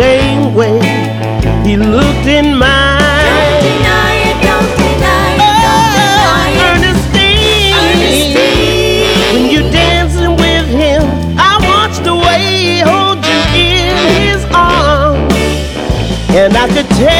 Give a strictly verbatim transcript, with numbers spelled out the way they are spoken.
same way he looked in mine. Don't deny it, don't deny it, don't deny it. Ernestine, Ernestine, when you're dancing with him, I watch the way he holds you in his arms, and I could tell